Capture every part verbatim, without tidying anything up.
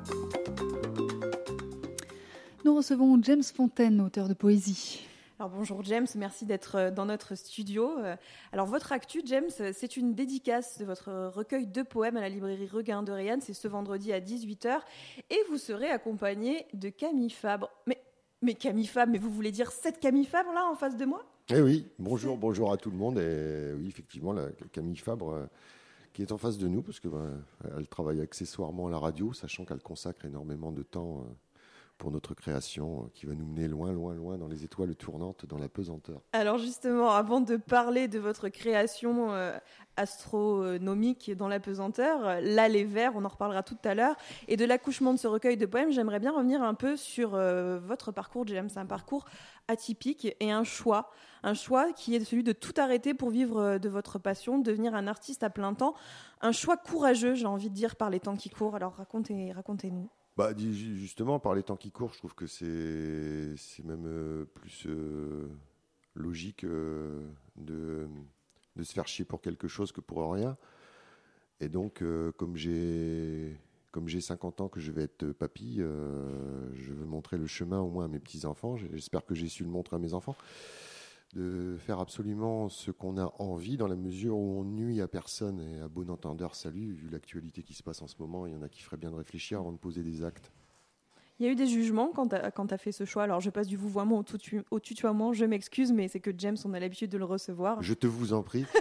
Nous recevons James Fontaine, auteur de poésie. Alors bonjour James, merci d'être dans notre studio. Alors votre actu, James, c'est une dédicace de votre recueil de poèmes à la librairie Regain de Reillanne. C'est ce vendredi à dix-huit heures et vous serez accompagné de Camille Fabre. Mais, mais Camille Fabre, mais vous voulez dire cette Camille Fabre là en face de moi ? Eh oui, bonjour, bonjour à tout le monde. Et oui, effectivement, la Camille Fabre euh, qui est en face de nous parce que ben, elle travaille accessoirement à la radio, sachant qu'elle consacre énormément de temps. Euh, pour notre création qui va nous mener loin, loin, loin dans les étoiles tournantes, dans la pesanteur. Alors justement, avant de parler de votre création euh, astronomique dans la pesanteur, là les vers, on en reparlera tout à l'heure, et de l'accouchement de ce recueil de poèmes, j'aimerais bien revenir un peu sur euh, votre parcours, James. C'est un parcours atypique et un choix, un choix qui est celui de tout arrêter pour vivre de votre passion, devenir un artiste à plein temps, un choix courageux, j'ai envie de dire, par les temps qui courent. Alors racontez, racontez-nous. Bah, justement, par les temps qui courent, je trouve que c'est, c'est même euh, plus euh, logique euh, de, de se faire chier pour quelque chose que pour rien. Et donc, euh, comme j'ai, comme j'ai cinquante ans, que je vais être papy, euh, je veux montrer le chemin au moins à mes petits-enfants. J'espère que j'ai su le montrer à mes enfants. De faire absolument ce qu'on a envie dans la mesure où on nuit à personne et à bon entendeur salut, vu l'actualité qui se passe en ce moment, il y en a qui feraient bien de réfléchir avant de poser des actes. Il y a eu des jugements quand tu as quand t'as fait ce choix. Alors je passe du vouvoiement au, tutu, au tutoiement, je m'excuse, mais c'est que James, on a l'habitude de le recevoir. Je te vous en prie.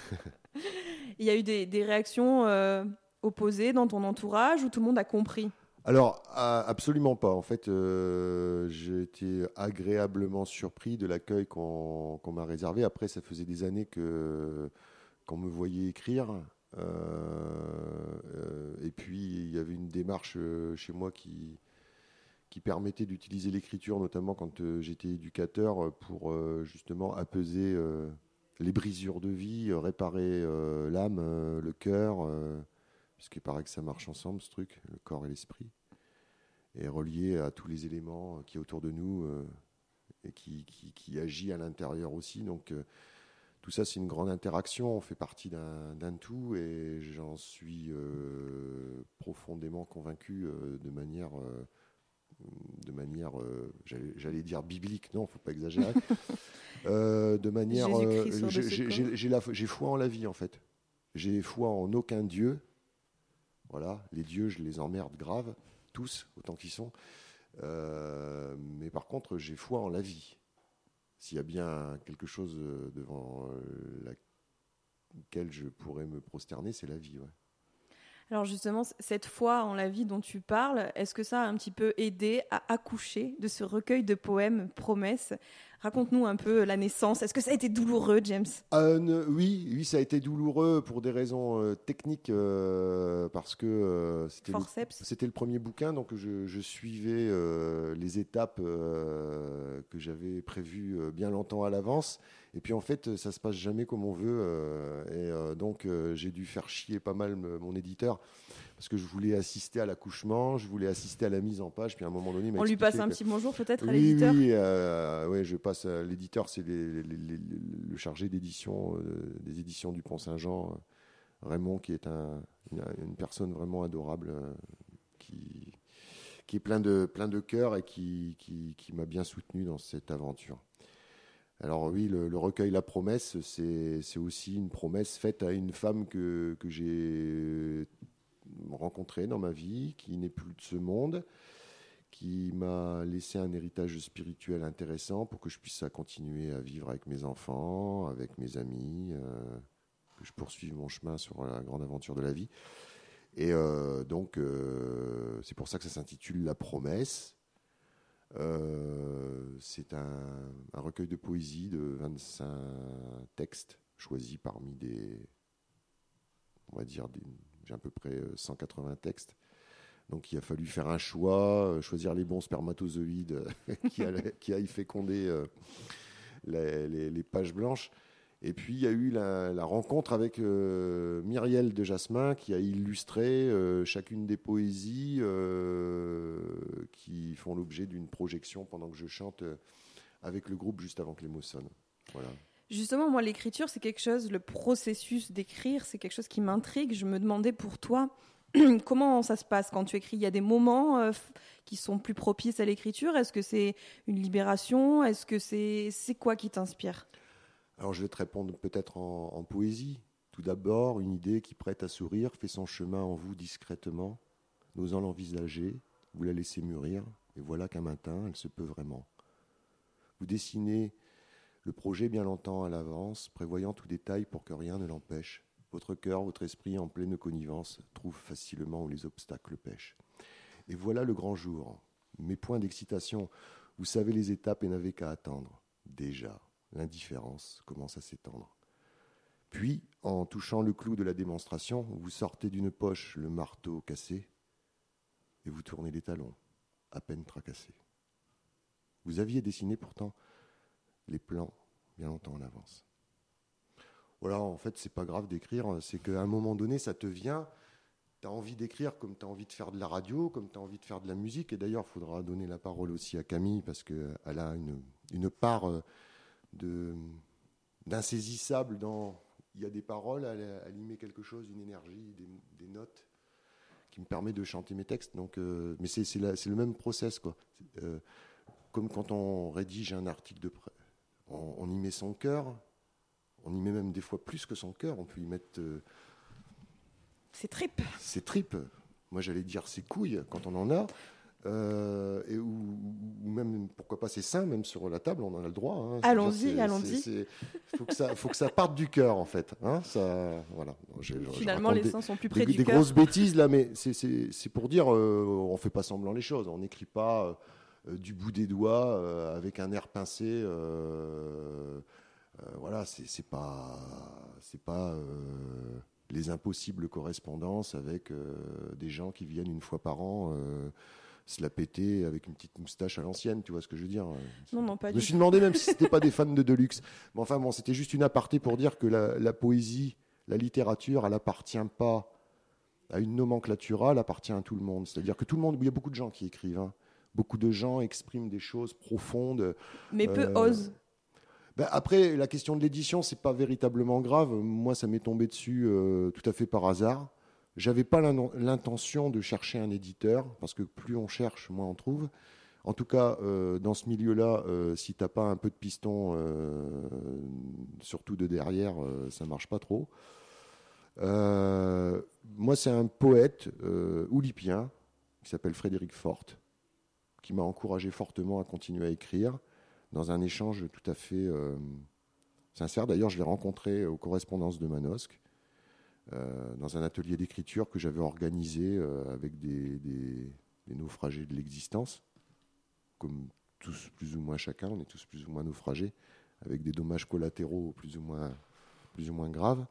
Il y a eu des, des réactions euh, opposées dans ton entourage ou tout le monde a compris ? Alors, absolument pas. En fait, euh, j'ai été agréablement surpris de l'accueil qu'on, qu'on m'a réservé. Après, ça faisait des années que, qu'on me voyait écrire. Euh, euh, et puis, il y avait une démarche euh, chez moi qui, qui permettait d'utiliser l'écriture, notamment quand euh, j'étais éducateur, pour euh, justement apaiser euh, les brisures de vie, réparer euh, l'âme, euh, le cœur. Euh, Parce qu'il paraît que ça marche ensemble, ce truc, le corps et l'esprit, et relié à tous les éléments qui est autour de nous euh, et qui, qui, qui agit à l'intérieur aussi. Donc euh, tout ça, c'est une grande interaction, on fait partie d'un, d'un tout, et j'en suis euh, profondément convaincu euh, de manière, euh, de manière euh, j'allais, j'allais dire biblique, non, il ne faut pas exagérer, euh, de manière, euh, j'ai, j'ai, j'ai, j'ai, la, j'ai foi en la vie en fait, j'ai foi en aucun Dieu. Voilà, les dieux, je les emmerde grave, tous, autant qu'ils sont. Euh, mais par contre, j'ai foi en la vie. S'il y a bien quelque chose devant laquelle je pourrais me prosterner, c'est la vie, ouais. Alors justement, cette foi en la vie dont tu parles, est-ce que ça a un petit peu aidé à accoucher de ce recueil de poèmes Promesses ? Raconte-nous un peu la naissance. Est-ce que ça a été douloureux, James ? euh, ne, Oui, oui, ça a été douloureux pour des raisons euh, techniques, euh, parce que euh, c'était, le, c'était le premier bouquin, donc je, je suivais euh, les étapes euh, que j'avais prévues euh, bien longtemps à l'avance. Et puis en fait, ça se passe jamais comme on veut, euh, et euh, donc euh, j'ai dû faire chier pas mal m- mon éditeur parce que je voulais assister à l'accouchement, je voulais assister à la mise en page. Puis à un moment donné, il m'a on lui passe que... un petit bonjour peut-être à oui, l'éditeur. Oui, euh, ouais, je passe à l'éditeur, c'est les, les, les, le chargé d'édition euh, des éditions du Pont-Saint-Jean, euh, Raymond, qui est un, une, une personne vraiment adorable, euh, qui qui est plein de plein de cœur et qui qui, qui m'a bien soutenu dans cette aventure. Alors oui, le, le recueil La Promesse, c'est, c'est aussi une promesse faite à une femme que, que j'ai rencontrée dans ma vie, qui n'est plus de ce monde, qui m'a laissé un héritage spirituel intéressant pour que je puisse continuer à vivre avec mes enfants, avec mes amis, euh, que je poursuive mon chemin sur la grande aventure de la vie. Et euh, donc, euh, c'est pour ça que ça s'intitule La Promesse. Euh, c'est un, un recueil de poésie de vingt-cinq textes choisis parmi des, on va dire, des, j'ai à peu près cent quatre-vingts textes. Donc il a fallu faire un choix, choisir les bons spermatozoïdes qui, allaient, qui aillent féconder euh, les, les, les pages blanches. Et puis il y a eu la, la rencontre avec euh, Myriel de Jasmin qui a illustré euh, chacune des poésies euh, qui font l'objet d'une projection pendant que je chante euh, avec le groupe juste avant que les mots sonnent. Voilà. Justement, moi, l'écriture, c'est quelque chose, le processus d'écrire, c'est quelque chose qui m'intrigue. Je me demandais pour toi, Comment ça se passe quand tu écris? Il y a des moments euh, f- qui sont plus propices à l'écriture? Est-ce que c'est une libération? Est-ce que c'est, c'est quoi qui t'inspire? Alors je vais te répondre peut-être en, en poésie. Tout d'abord, une idée qui prête à sourire fait son chemin en vous discrètement, n'osant l'envisager, vous la laissez mûrir, et voilà qu'un matin, elle se peut vraiment. Vous dessinez le projet bien longtemps à l'avance, prévoyant tout détail pour que rien ne l'empêche. Votre cœur, votre esprit, en pleine connivence, trouve facilement où les obstacles pêchent. Et voilà le grand jour. Mes points d'excitation, vous savez les étapes et n'avez qu'à attendre. Déjà, l'indifférence commence à s'étendre. Puis, en touchant le clou de la démonstration, vous sortez d'une poche le marteau cassé et vous tournez les talons, à peine tracassés. Vous aviez dessiné pourtant les plans bien longtemps en avance. Voilà, en fait, c'est pas grave d'écrire, c'est qu'à un moment donné, ça te vient, tu as envie d'écrire comme tu as envie de faire de la radio, comme tu as envie de faire de la musique. Et d'ailleurs, il faudra donner la parole aussi à Camille, parce qu'elle a une, une part de, d'insaisissable dans... Il y a des paroles, elle, elle y met quelque chose, une énergie, des, des notes qui me permet de chanter mes textes. Donc, euh, mais c'est, c'est, la, c'est le même process, quoi. Euh, comme quand on rédige un article de presse, on, on y met son cœur, on y met même des fois plus que son cœur, on peut y mettre... Euh, ses tripes. Ses tripes. Moi, j'allais dire ses couilles, quand on en a. Euh, et ou, ou même, pourquoi pas ses seins, même sur la table, on en a le droit. Hein. Allons-y, c'est, allons-y. Il faut que ça, faut que ça parte du cœur, en fait. Hein, ça, voilà. J'ai, Finalement, les seins sont plus près des, du des cœur. Des grosses bêtises, là, mais c'est, c'est, c'est pour dire, euh, on ne fait pas semblant les choses. On n'écrit pas euh, du bout des doigts, euh, avec un air pincé. Euh, euh, voilà, c'est, c'est pas... C'est pas euh, les impossibles correspondances avec euh, des gens qui viennent une fois par an euh, se la péter avec une petite moustache à l'ancienne, tu vois ce que je veux dire? Non, non, pas Je du me suis tout. demandé même si c'était pas des fans de Deluxe. Mais enfin bon, c'était juste une aparté pour dire que la, la poésie, la littérature, elle appartient pas à une nomenclature, elle appartient à tout le monde. C'est-à-dire que tout le monde, il y a beaucoup de gens qui écrivent, hein. Beaucoup de gens expriment des choses profondes. Mais peu euh, osent. Ben après, la question de l'édition, c'est pas véritablement grave. Moi, ça m'est tombé dessus euh, tout à fait par hasard. J'avais pas l'intention de chercher un éditeur, parce que plus on cherche, moins on trouve. En tout cas, euh, dans ce milieu-là, euh, si t'as pas un peu de piston, euh, surtout de derrière, euh, ça marche pas trop. Euh, moi, c'est un poète euh, oulipien qui s'appelle Frédéric Forte, qui m'a encouragé fortement à continuer à écrire, dans un échange tout à fait euh, sincère. D'ailleurs, je l'ai rencontré aux correspondances de Manosque, euh, dans un atelier d'écriture que j'avais organisé euh, avec des, des, des naufragés de l'existence, comme tous plus ou moins chacun, on est tous plus ou moins naufragés, avec des dommages collatéraux plus ou moins, plus ou moins graves.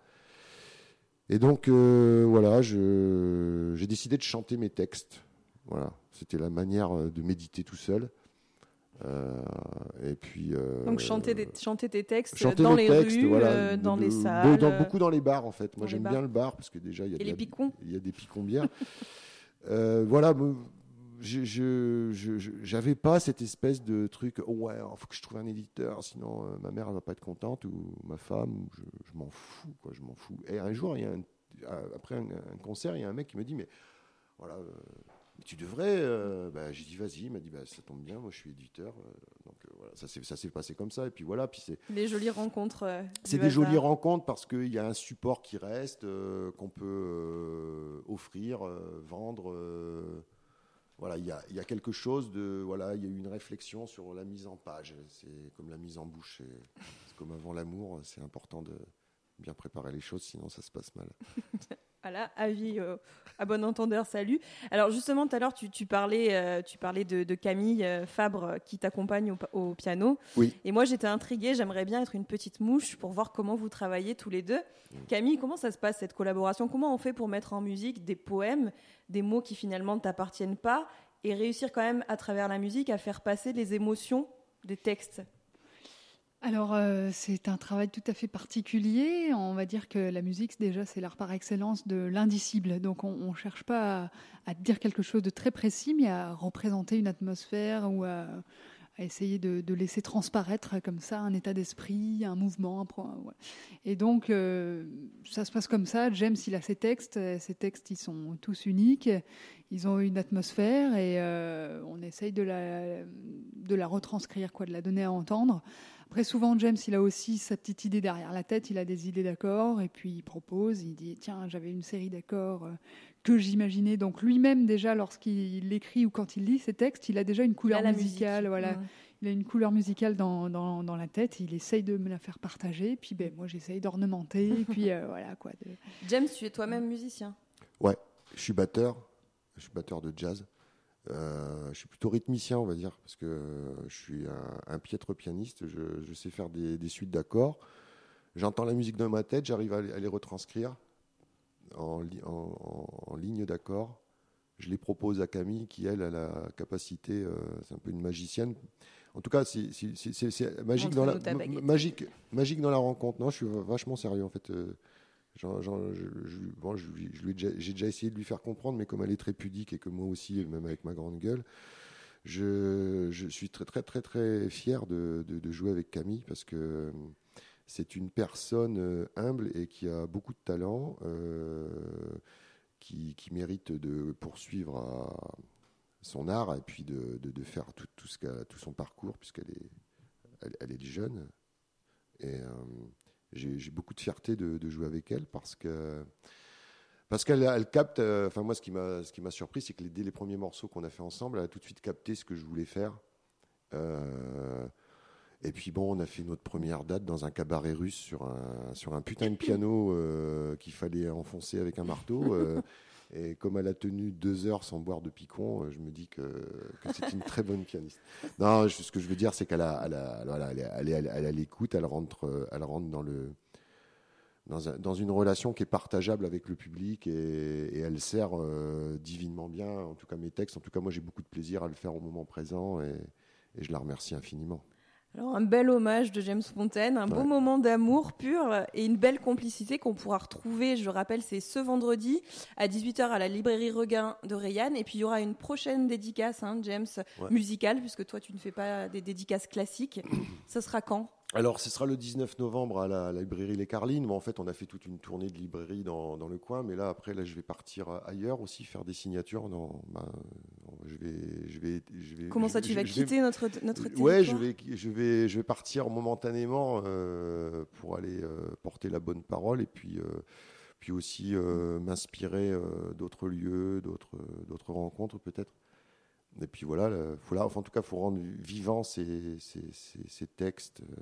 Et donc, euh, voilà, je, j'ai décidé de chanter mes textes. Voilà, c'était la manière de méditer tout seul. Euh, et puis, euh, Donc chanter, des, chanter tes textes chanter dans les les textes, rues, voilà, euh, dans de, les de, salles. Dans, beaucoup dans les bars, en fait. Moi, dans j'aime bien le bar, parce que déjà, il y a, et de les la, picons. il y a des picons bières. euh, voilà, je, je, je, je, j'avais pas cette espèce de truc, oh ouais, il faut que je trouve un éditeur, sinon euh, ma mère, elle va pas être contente, ou ma femme, ou je, je m'en fous, quoi, je m'en fous. Et un jour, il y a un, après un, un concert, il y a un mec qui me dit, mais voilà... Euh, tu devrais, euh, bah, j'ai dit vas-y, il m'a dit bah, ça tombe bien, moi je suis éditeur, euh, donc euh, voilà, ça s'est, ça s'est passé comme ça, et puis voilà, puis c'est des jolies rencontres. Euh, c'est des hasard. Jolies rencontres parce qu'il y a un support qui reste, euh, qu'on peut euh, offrir, euh, vendre, euh, voilà, il y a, y a quelque chose de, voilà, il y a eu une réflexion sur la mise en page, c'est comme la mise en bouche, c'est, c'est comme avant l'amour, c'est important de bien préparer les choses, sinon ça se passe mal. Voilà, avis euh, à bon entendeur, salut. Alors justement, tout à l'heure, tu, tu parlais, euh, tu parlais de, de Camille euh, Fabre qui t'accompagne au, au piano. Oui. Et moi, j'étais intriguée, j'aimerais bien être une petite mouche pour voir comment vous travaillez tous les deux. Mmh. Camille, comment ça se passe cette collaboration? Comment on fait pour mettre en musique des poèmes, des mots qui finalement ne t'appartiennent pas, et réussir quand même à travers la musique à faire passer les émotions des textes? Alors, euh, c'est un travail tout à fait particulier. On va dire que la musique, déjà, c'est l'art par excellence de l'indicible. Donc, on ne cherche pas à, à dire quelque chose de très précis, mais à représenter une atmosphère ou à, à à essayer de, de laisser transparaître comme ça un état d'esprit, un mouvement. Un point, ouais. Et donc, euh, ça se passe comme ça. James, il a ses textes. Ses textes, ils sont tous uniques. Ils ont une atmosphère et euh, on essaye de la, de la retranscrire, quoi, de la donner à entendre. Après, souvent, James, il a aussi sa petite idée derrière la tête. Il a des idées d'accords et puis il propose. Il dit, tiens, j'avais une série d'accords euh, que j'imaginais. Donc lui-même, déjà, lorsqu'il écrit ou quand il lit ses textes, il a déjà une couleur musicale. Musique. Voilà. Mmh. Il a une couleur musicale dans, dans, dans la tête. Il essaye de me la faire partager. Puis ben, moi, j'essaye d'ornementer. Et puis euh, voilà, quoi. De... James, tu es toi-même musicien? Ouais, je suis batteur. Je suis batteur de jazz. Euh, je suis plutôt rythmicien, on va dire, parce que je suis un, un piètre pianiste. Je, je sais faire des, des suites d'accords. J'entends la musique dans ma tête, j'arrive à, à les retranscrire en, li, en, en, en ligne d'accords. Je les propose à Camille, qui, elle, a la capacité, euh, c'est un peu une magicienne. En tout cas, c'est, c'est, c'est, c'est magique, dans la, m- magique, magique dans la rencontre. Non, je suis vachement sérieux, en fait. Euh, Genre, genre, je, je, bon, je, je lui ai déjà, j'ai déjà essayé de lui faire comprendre, mais comme elle est très pudique et que moi aussi, même avec ma grande gueule, je, je suis très très très très fier de, de, de jouer avec Camille parce que c'est une personne humble et qui a beaucoup de talent, euh, qui, qui mérite de poursuivre à son art et puis de, de, de faire tout, tout, ce qu'a, tout son parcours puisqu'elle est, elle, elle est jeune. Et... Euh, J'ai, j'ai beaucoup de fierté de, de jouer avec elle parce que parce qu'elle elle capte. Enfin euh, moi, ce qui m'a ce qui m'a surpris, c'est que les, dès les premiers morceaux qu'on a fait ensemble, elle a tout de suite capté ce que je voulais faire. Euh, et puis bon, on a fait notre première date dans un cabaret russe sur un sur un putain de piano euh, qu'il fallait enfoncer avec un marteau. Euh, Et comme elle a tenu deux heures sans boire de picon, je me dis que, que c'est une très bonne pianiste. Non, je, ce que je veux dire, c'est qu'elle a, elle a, voilà, elle, elle, elle, elle a l'écoute, elle rentre, elle rentre dans, le, dans, un, dans une relation qui est partageable avec le public et, et elle sert euh, divinement bien, en tout cas mes textes. En tout cas, moi, j'ai beaucoup de plaisir à le faire au moment présent et, et je la remercie infiniment. Alors, un bel hommage de James Fontaine, un beau ouais. moment d'amour pur et une belle complicité qu'on pourra retrouver, je rappelle, c'est ce vendredi à dix-huit heures à la librairie Regain de Reillanne. Et puis, il y aura une prochaine dédicace, hein, James, ouais. musicale, puisque toi, tu ne fais pas des dédicaces classiques. Ça sera quand ? Alors, ce sera le dix-neuf novembre à la, la librairie Les Carlines. Bon, en fait, on a fait toute une tournée de librairies dans, dans le coin, mais là, après, là, je vais partir ailleurs aussi, faire des signatures. Dans, bah, je vais, je vais, je vais. Comment je, ça, tu je, vas je quitter vais, notre notre territoire ? Ouais, je vais, je vais, je vais partir momentanément euh, pour aller euh, porter la bonne parole et puis, euh, puis aussi euh, m'inspirer euh, d'autres lieux, d'autres, d'autres rencontres peut-être. Et puis voilà, faut là, enfin, en tout cas, il faut rendre vivants ces, ces, ces, ces textes. Il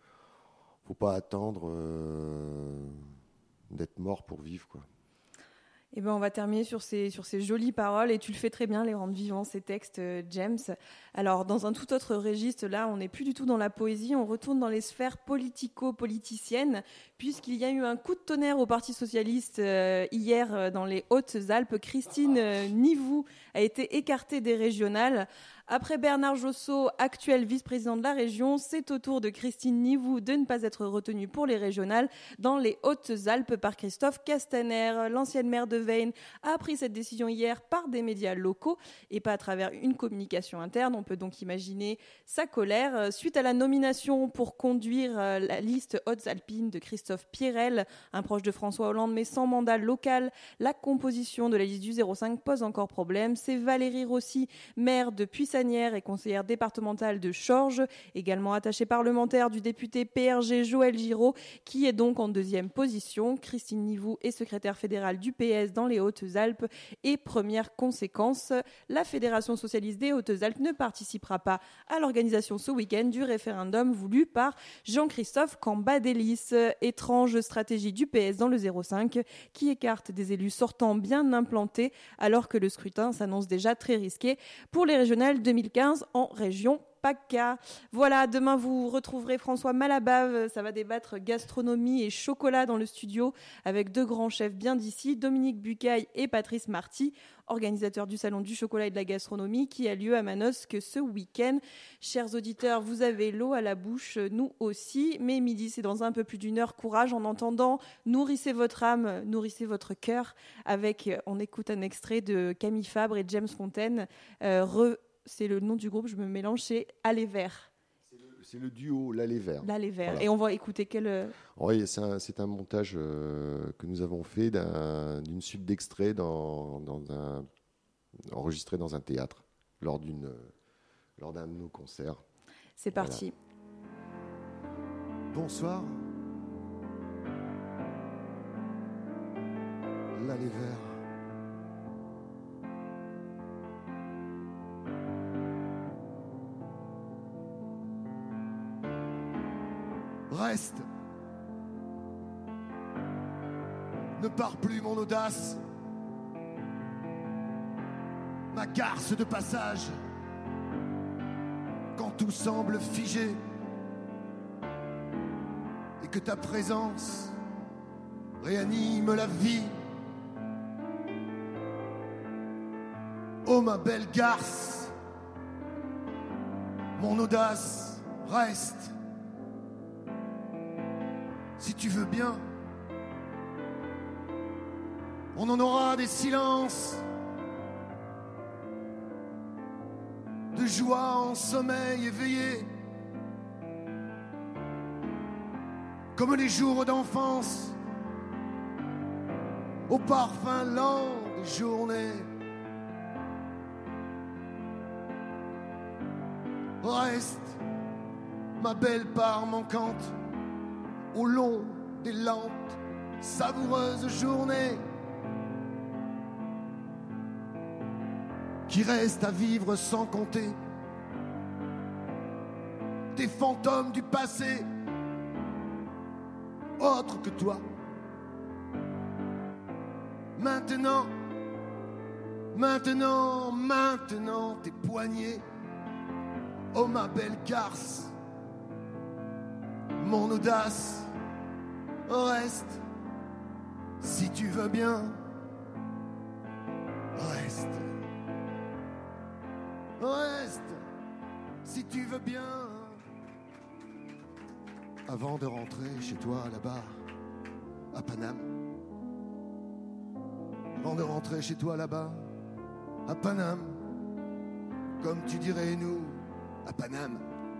ne faut pas attendre euh, d'être mort pour vivre, quoi. Eh ben, on va terminer sur ces, sur ces jolies paroles, et tu le fais très bien, les rendre vivants, ces textes, euh, James. Alors, dans un tout autre registre, là, on n'est plus du tout dans la poésie, on retourne dans les sphères politico-politiciennes, puisqu'il y a eu un coup de tonnerre au Parti socialiste euh, hier euh, dans les Hautes-Alpes. Christine euh, Nivou a été écartée des régionales. Après Bernard Josso, actuel vice-président de la région, c'est au tour de Christine Nivou de ne pas être retenue pour les régionales dans les Hautes-Alpes par Christophe Castaner. L'ancienne maire de Veynes a pris cette décision hier par des médias locaux et pas à travers une communication interne. On peut donc imaginer sa colère. Suite à la nomination pour conduire la liste Hautes-Alpines de Christophe Pierrel, un proche de François Hollande mais sans mandat local, la composition de la liste du zéro cinq pose encore problème. C'est Valérie Rossi, maire de Puissanières et conseillère départementale de Chorges, également attachée parlementaire du député P R G Joël Giraud, qui est donc en deuxième position. Christine Nivou est secrétaire fédérale du P S dans les Hautes-Alpes. Et première conséquence, la Fédération socialiste des Hautes-Alpes ne participera pas à l'organisation ce week-end du référendum voulu par Jean-Christophe Cambadélis. Étrange stratégie du P S dans le zéro cinq qui écarte des élus sortants bien implantés alors que le scrutin s'annonce déjà très risqué pour les régionales deux mille quinze en région PACA. Voilà, demain vous retrouverez François Malabave, ça va débattre gastronomie et chocolat dans le studio avec deux grands chefs bien d'ici, Dominique Bucaille et Patrice Marty, organisateurs du Salon du chocolat et de la gastronomie qui a lieu à Manosque ce week-end. Chers auditeurs, vous avez l'eau à la bouche, nous aussi, mais midi c'est dans un peu plus d'une heure. Courage en entendant, nourrissez votre âme, nourrissez votre cœur avec, on écoute un extrait de Camille Fabre et James Fontaine, euh, re c'est le nom du groupe, je me mélange, c'est Aller Vert. C'est le, c'est le duo L'Aller Vert. L'Aller Vert. Voilà. Et on va écouter quel... Oui, c'est un, c'est un montage euh, que nous avons fait d'un, d'une suite d'extraits dans, dans un, enregistré dans un théâtre lors, d'une, lors d'un de nos concerts. C'est parti. Voilà. Bonsoir. L'Aller Vert. Reste. Ne pars plus mon audace, ma garce de passage, quand tout semble figé et que ta présence réanime la vie. Oh ma belle garce, mon audace reste. Si tu veux bien, on en aura des silences, de joie en sommeil éveillé, comme les jours d'enfance, au parfum lent des journées. Reste, ma belle part manquante, au long des lentes, savoureuses journées qui restent à vivre sans compter, des fantômes du passé, autres que toi. Maintenant, maintenant, maintenant, tes poignets, oh ma belle garce, mon audace reste, si tu veux bien, reste, reste, si tu veux bien. Avant de rentrer chez toi là-bas, à Paname, avant de rentrer chez toi là-bas, à Paname, comme tu dirais nous, à Paname,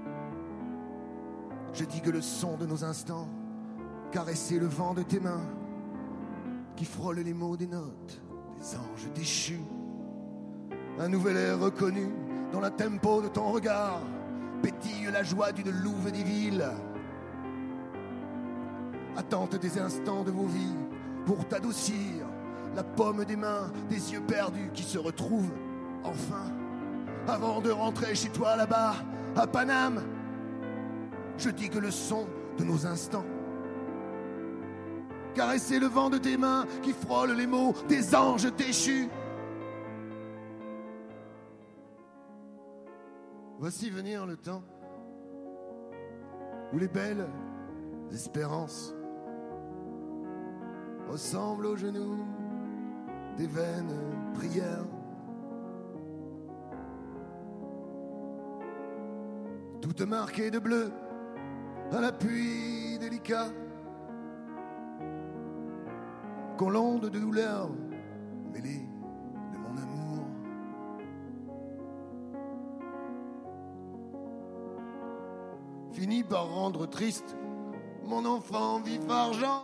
je dis que le son de nos instants, caresser le vent de tes mains, qui frôle les mots des notes, des anges déchus. Un nouvel air reconnu dans la tempo de ton regard, pétille la joie d'une louve des villes. Attente des instants de vos vies pour t'adoucir, la paume des mains, des yeux perdus qui se retrouvent enfin. Avant de rentrer chez toi là-bas, à Paname, je dis que le son de nos instants, caresser le vent de tes mains qui frôlent les mots des anges déchus. Voici venir le temps où les belles espérances ressemblent aux genoux des vaines prières. Toutes marquées de bleu à l'appui délicat, qu'on l'onde de douleur mêlée de mon amour. Finit par rendre triste mon enfant vif argent.